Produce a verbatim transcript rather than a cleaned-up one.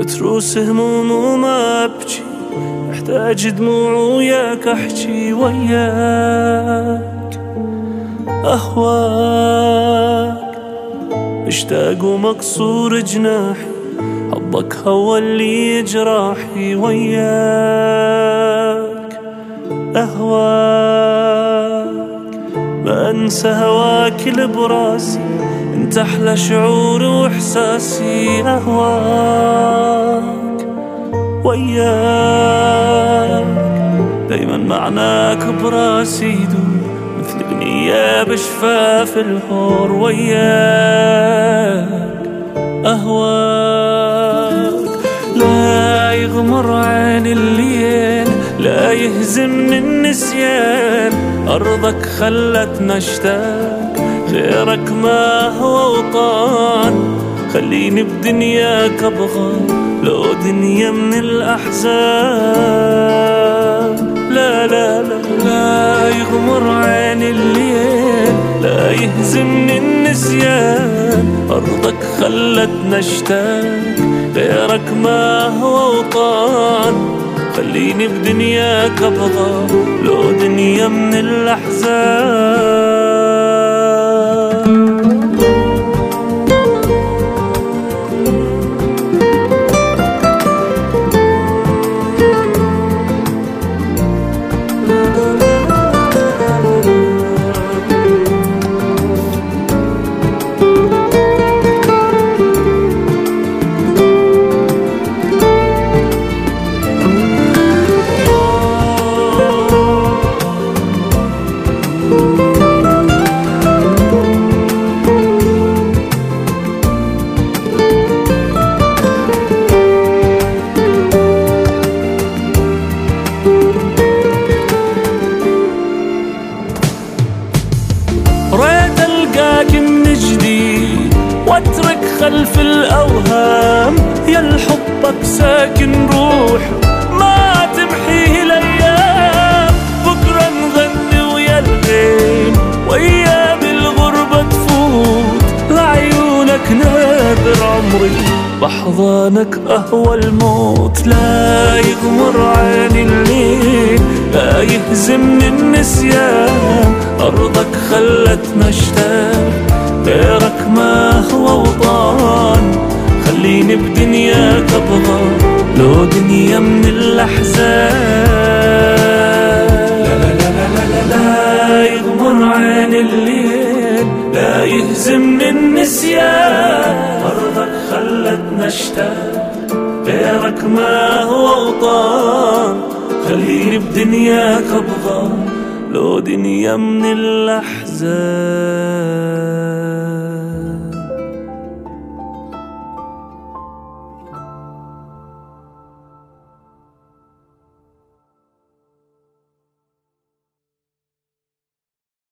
متروس هموم وما أبكي، محتاج دموع وياك أحكي وياك أهواك، مشتاق ومكسور جناحي، حبك هو اللي جراحي وياك أهواك، ما أنسى هواك لبراسي، انت أحلى شعور وإحساسي أهواك وياك، دايما معناك براسي يدور مثل أغنية بشفاف الهور وياك أهواك، لا يغمر عين الليل، لا يهزمني النسيان، أرضك خلتنا اشتاق، غيرك ما هو وطان، خليني بدنياك أبغى لو دنيا من الأحزان، لا لا لا لا يغمر عين الليل، لا يهزمني النسيان، أرضك خلتنا اشتاق، غيرك ما هو وطان، خليني بدنياك أبغى لو دنيا من الأحزان. واترك خلف الأوهام، يا الحبك ساكن روح ما تمحيه الأيام، بكرة نغني ويا الغيم وأيام الغربة تفوت، لعيونك نادر عمري بحضانك أهوى الموت، لا يغمر عيني الليل، لا يهزمني النسيان، أرضك خلتنا اشتاق، غيرك ما هو وطان، خليني بدنياك أبغى لو دنيا من الأحزان، لا لا لا لا لا لا يغمر عين الليل، لا يهزمني النسيان، أرضك خلتنا اشتاق، غيرك ما هو وطان، خليني بدنياك أبغى لو دنيا من الأحزان.